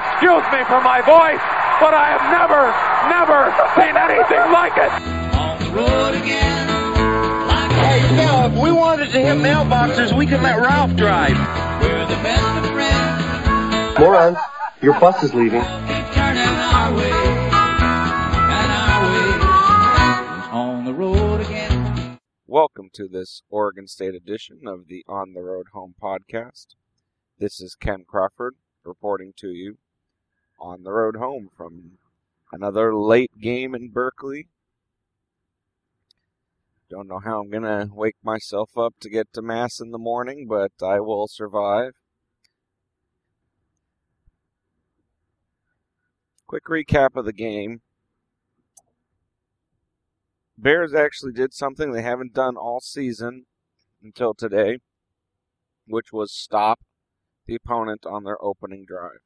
Excuse me for my voice, but I have never seen anything like it. On the road again. Hey, Phil, if we wanted to hit mailboxes, we could let Ralph drive. We're the best of friends. Moron, your bus is leaving. Keep turning our way. And our way is on the road again. Welcome to this Oregon State edition of the On the Road Home podcast. This is Ken Crawford reporting to you on the road home from another late game in Berkeley. Don't know how I'm going to wake myself up to get to Mass in the morning, but I will survive. Quick recap of the game. Bears actually did something they haven't done all season until today, which was stop the opponent on their opening drive.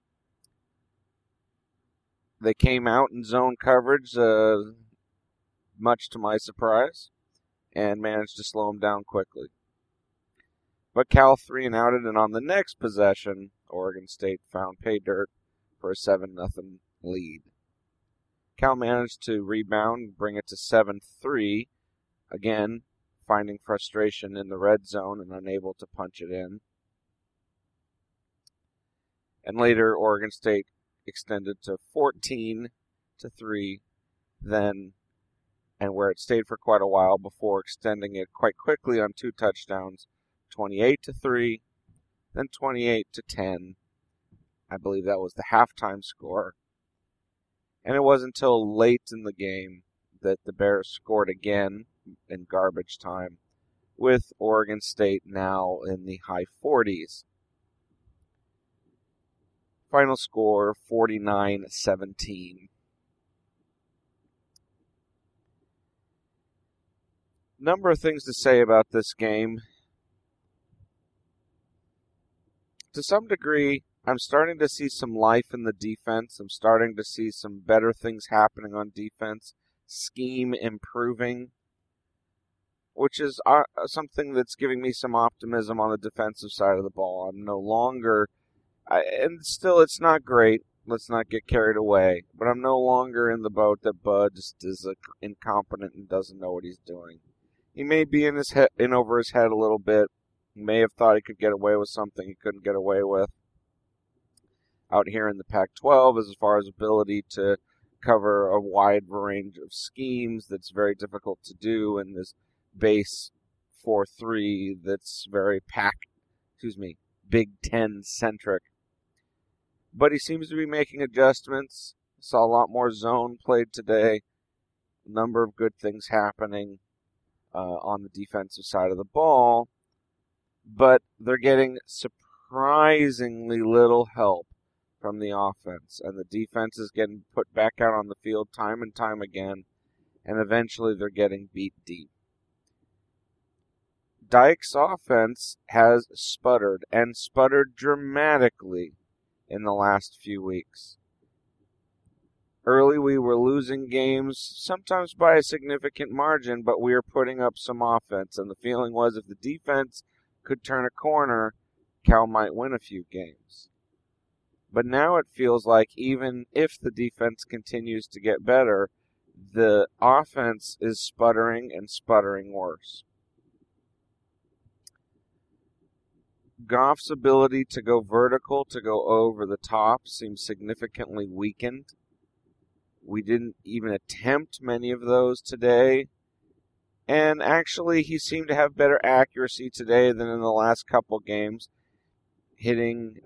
They came out in zone coverage, much to my surprise, and managed to slow them down quickly. But Cal 3-and-outed, and on the next possession, Oregon State found pay dirt for a 7-0 lead. Cal managed to rebound and bring it to 7-3, again finding frustration in the red zone and unable to punch it in. And later, Oregon State extended to 14-3, then, and where it stayed for quite a while before extending it quite quickly on 2 touchdowns, 28-3, then 28-10. I believe that was the halftime score. And it wasn't until late in the game that the Bears scored again in garbage time, with Oregon State now in the high 40s. Final score, 49-17. Number of things to say about this game. To some degree, I'm starting to see some life in the defense. I'm starting to see some better things happening on defense. Scheme improving, which is something that's giving me some optimism on the defensive side of the ball. I'm no longer... and still, it's not great. Let's not get carried away. But I'm no longer in the boat that Bud just is incompetent and doesn't know what he's doing. He may be in over his head a little bit. He may have thought he could get away with something he couldn't get away with out here in the Pac-12 as far as ability to cover a wide range of schemes that's very difficult to do in this base 4-3 that's very Big Ten-centric. But he seems to be making adjustments. Saw a lot more zone played today. A number of good things happening on the defensive side of the ball. But they're getting surprisingly little help from the offense. And the defense is getting put back out on the field time and time again. And eventually they're getting beat deep. Dykes' offense has sputtered, and sputtered dramatically in the last few weeks. Early we were losing games, sometimes by a significant margin, but we were putting up some offense, and the feeling was if the defense could turn a corner, Cal might win a few games. But now it feels like even if the defense continues to get better, the offense is sputtering and sputtering worse. Goff's ability to go vertical, to go over the top, seems significantly weakened. We didn't even attempt many of those today. And actually, he seemed to have better accuracy today than in the last couple games, hitting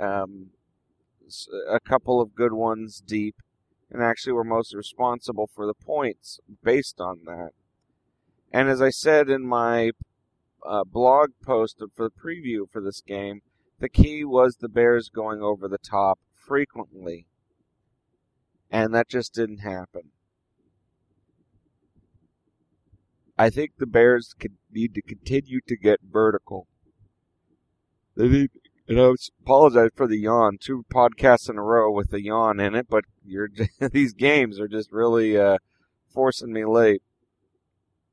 a couple of good ones deep, and actually were most responsible for the points based on that. And as I said in my blog post for the preview for this game, the key was the Bears going over the top frequently, and that just didn't happen. I think the Bears need to continue to get vertical. They need, and I apologize for the yawn. 2 podcasts in a row with the yawn in it, but these games are just really forcing me late.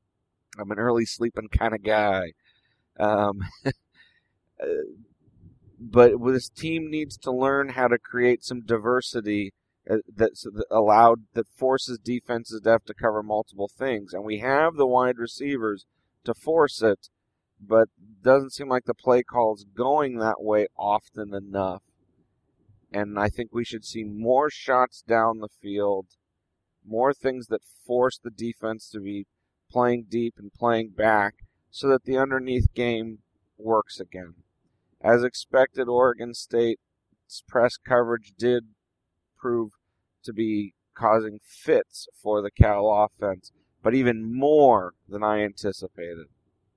I'm an early sleeping kind of guy. But this team needs to learn how to create some diversity that forces defenses to have to cover multiple things. And we have the wide receivers to force it, but doesn't seem like the play call is going that way often enough. And I think we should see more shots down the field, more things that force the defense to be playing deep and playing back so that the underneath game works again. As expected, Oregon State's press coverage did prove to be causing fits for the Cal offense, but even more than I anticipated.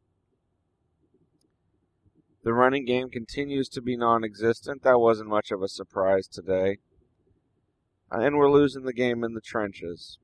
The running game continues to be non-existent. That wasn't much of a surprise today. And we're losing the game in the trenches.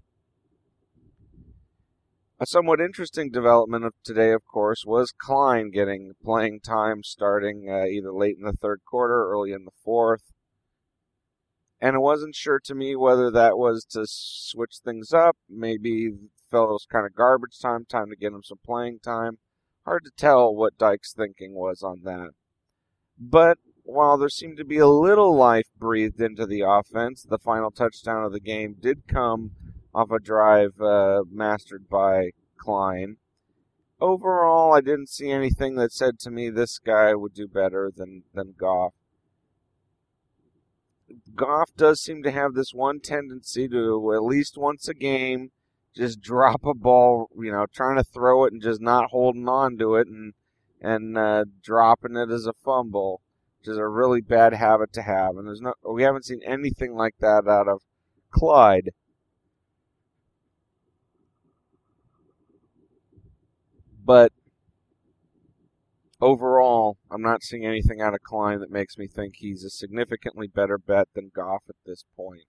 A somewhat interesting development of today, of course, was Klein getting playing time starting either late in the third quarter or early in the fourth. And it wasn't sure to me whether that was to switch things up. Maybe felt it was kind of garbage time to get him some playing time. Hard to tell what Dyke's thinking was on that. But while there seemed to be a little life breathed into the offense, the final touchdown of the game did come off a drive mastered by Klein. Overall, I didn't see anything that said to me this guy would do better than Goff. Goff does seem to have this one tendency to, at least once a game, just drop a ball, trying to throw it and just not holding on to it and dropping it as a fumble, which is a really bad habit to have. And we haven't seen anything like that out of Clyde. But overall, I'm not seeing anything out of Klein that makes me think he's a significantly better bet than Goff at this point.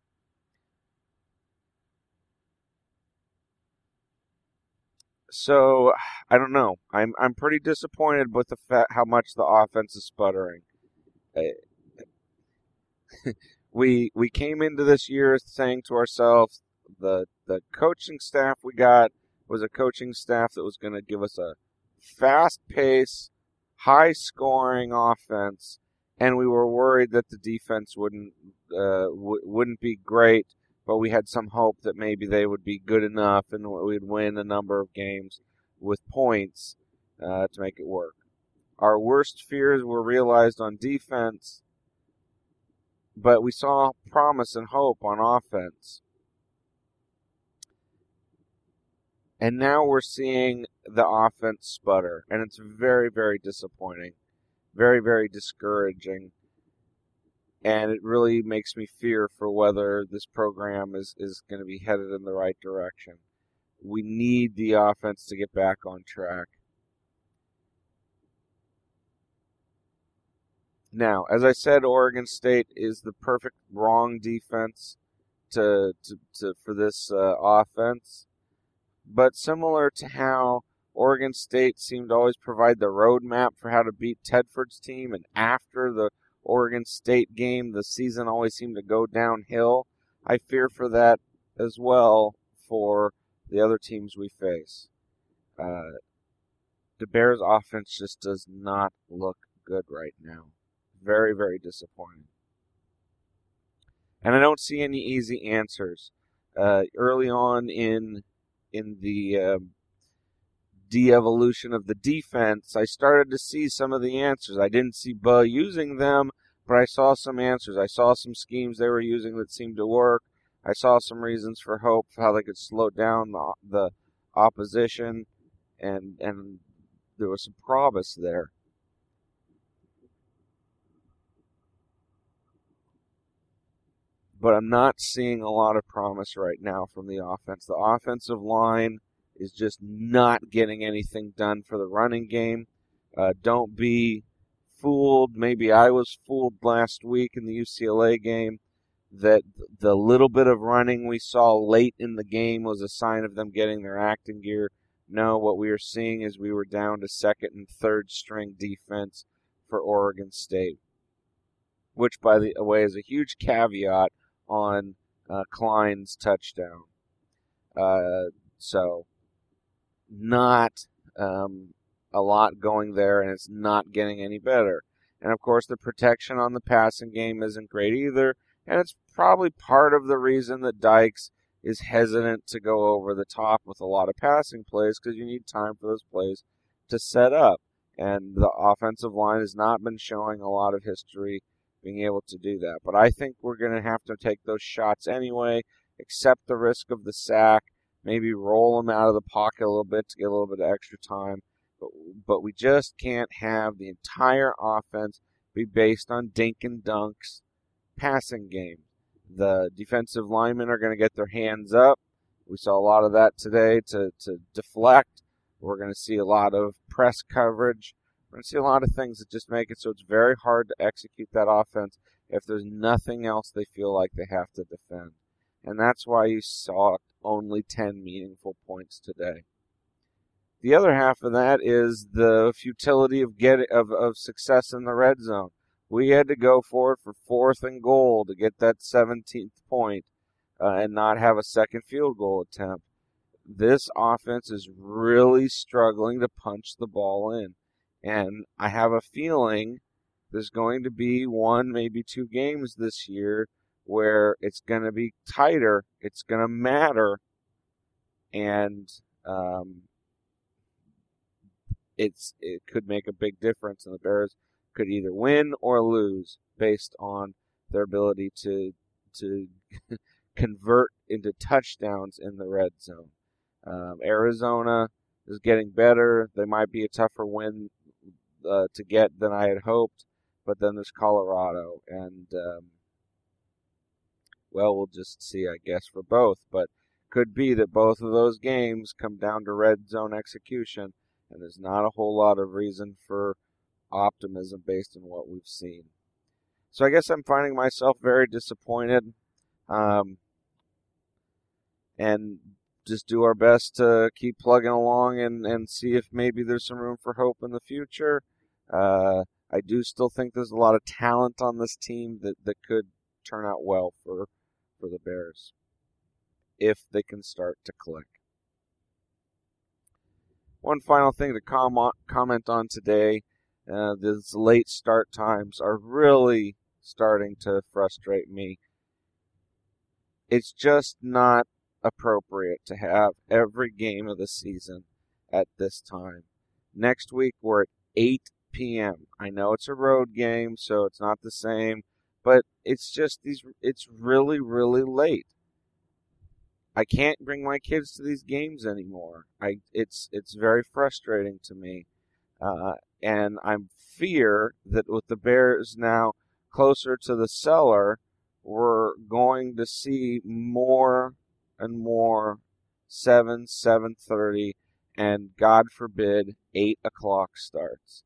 So, I don't know. I'm pretty disappointed with how much the offense is sputtering. We came into this year saying to ourselves, the coaching staff we got was a coaching staff that was going to give us a fast-paced, high-scoring offense, and we were worried that the defense wouldn't be great, but we had some hope that maybe they would be good enough and we'd win a number of games with points to make it work. Our worst fears were realized on defense, but we saw promise and hope on offense. And now we're seeing the offense sputter, and it's very, very disappointing, very, very discouraging, and it really makes me fear for whether this program is going to be headed in the right direction. We need the offense to get back on track. Now, as I said, Oregon State is the perfect wrong defense for this offense. But similar to how Oregon State seemed to always provide the roadmap for how to beat Tedford's team, and after the Oregon State game, the season always seemed to go downhill, I fear for that as well for the other teams we face. The Bears' offense just does not look good right now. Very, very disappointing. And I don't see any easy answers. Early on in the de-evolution of the defense, I started to see some of the answers. I didn't see Buh using them, but I saw some answers. I saw some schemes they were using that seemed to work. I saw some reasons for hope, how they could slow down the opposition, and there was some promise there. But I'm not seeing a lot of promise right now from the offense. The offensive line is just not getting anything done for the running game. Don't be fooled. Maybe I was fooled last week in the UCLA game that the little bit of running we saw late in the game was a sign of them getting their act in gear. No, what we were seeing is we were down to second and third string defense for Oregon State, which, by the way, is a huge caveat on Klein's touchdown. So not a lot going there, and it's not getting any better. And, of course, the protection on the passing game isn't great either. And it's probably part of the reason that Dykes is hesitant to go over the top with a lot of passing plays, because you need time for those plays to set up. And the offensive line has not been showing a lot of history being able to do that. But I think we're going to have to take those shots anyway, accept the risk of the sack, maybe roll them out of the pocket a little bit to get a little bit of extra time. But we just can't have the entire offense be based on dink and dunks passing game. The defensive linemen are going to get their hands up. We saw a lot of that today to deflect. We're going to see a lot of press coverage. We're going to see a lot of things that just make it so it's very hard to execute that offense if there's nothing else they feel like they have to defend. And that's why you saw only 10 meaningful points today. The other half of that is the futility of success in the red zone. We had to go for it for 4th and goal to get that 17th point and not have a second field goal attempt. This offense is really struggling to punch the ball in. And I have a feeling there's going to be 1, maybe 2 games this year where it's going to be tighter, it's going to matter, and it could make a big difference, and the Bears could either win or lose based on their ability to convert into touchdowns in the red zone. Arizona is getting better. They might be a tougher win to get than I had hoped, but then there's Colorado, and we'll just see, I guess, for both. But could be that both of those games come down to red zone execution, and there's not a whole lot of reason for optimism based on what we've seen. So I guess I'm finding myself very disappointed, and just do our best to keep plugging along and see if maybe there's some room for hope in the future. I do still think there's a lot of talent on this team that could turn out well for the Bears if they can start to click. One final thing to comment on today, these late start times are really starting to frustrate me. It's just not appropriate to have every game of the season at this time. Next week we're at 8 p.m. I know it's a road game, so it's not the same, but it's really, really late. I can't bring my kids to these games anymore. It's very frustrating to me, and I fear that with the Bears now closer to the cellar, we're going to see more and more 7:30, and God forbid 8 o'clock starts.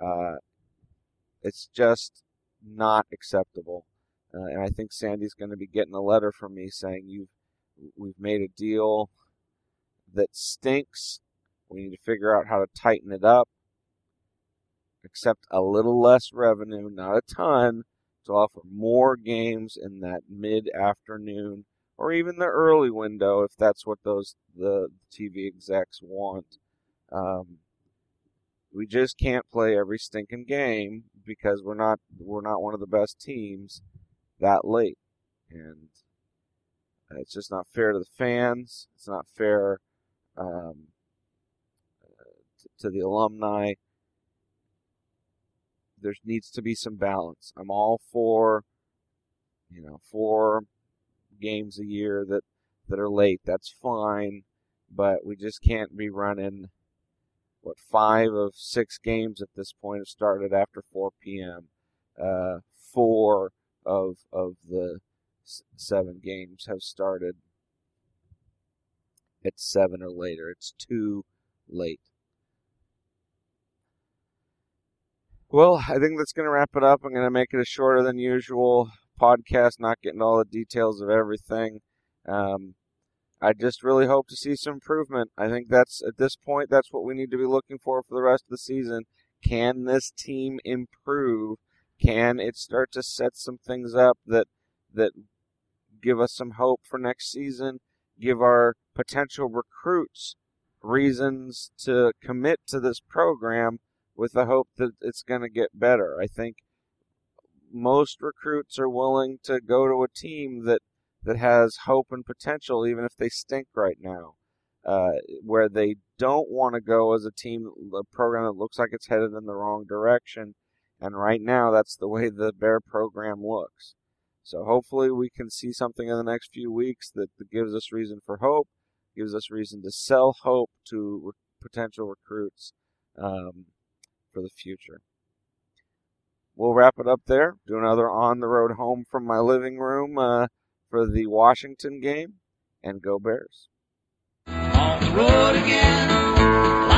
It's just not acceptable, and I think Sandy's going to be getting a letter from me saying we've made a deal that stinks. We need to figure out how to tighten it up, accept a little less revenue, not a ton, to offer more games in that mid-afternoon or even the early window if that's what the TV execs want. We just can't play every stinking game because we're not one of the best teams that late, and it's just not fair to the fans. It's not fair to the alumni. There needs to be some balance. I'm all for 4 games a year that are late. That's fine, but we just can't be running 5 of 6 games at this point have started after 4 p.m. 4 of the 7 games have started at 7 or later. It's too late. Well, I think that's going to wrap it up. I'm going to make it a shorter than usual podcast, not getting all the details of everything. I just really hope to see some improvement. I think at this point, that's what we need to be looking for the rest of the season. Can this team improve? Can it start to set some things up that give us some hope for next season? Give our potential recruits reasons to commit to this program with the hope that it's going to get better. I think most recruits are willing to go to a team that has hope and potential, even if they stink right now. Where they don't want to go as a team, a program that looks like it's headed in the wrong direction. And right now, that's the way the Bear program looks. So hopefully we can see something in the next few weeks that gives us reason for hope, gives us reason to sell hope to potential recruits for the future. We'll wrap it up there. Do another on the road home from my living room for the Washington game, and go Bears. On the road again.